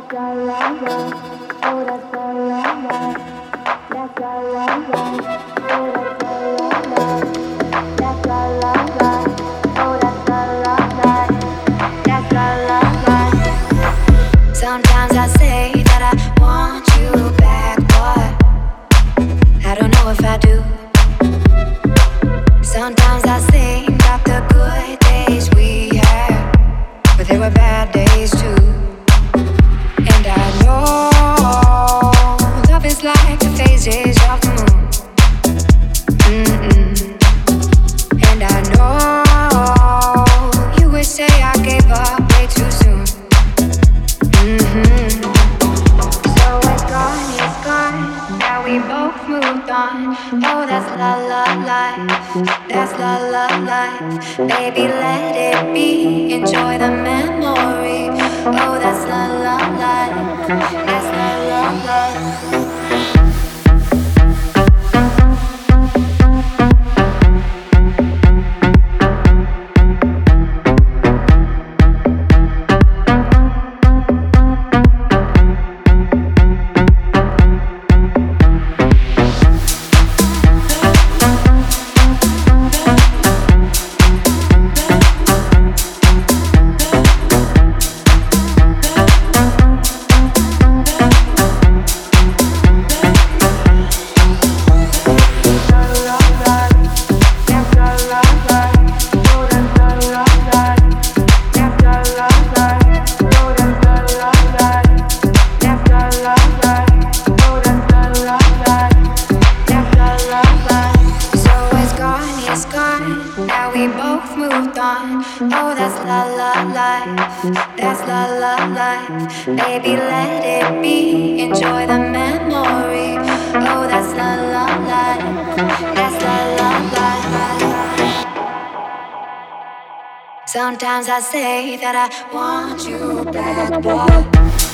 Sometimes I say that I want you back, but I don't know if I do. Sometimes I think about the good days we had, but there were bad days too. And I know love is like the phases of the moon. And I know you would say I gave up way too soon. So it's gone, now we both moved on. Oh, that's la la life, that's la la life. Baby, let it be, enjoy the memory. Oh, that's la la life, that's la la life. Baby, let it be, enjoy the memory. Oh, that's la la life, that's la la life. Sometimes I say that I want you back, boy.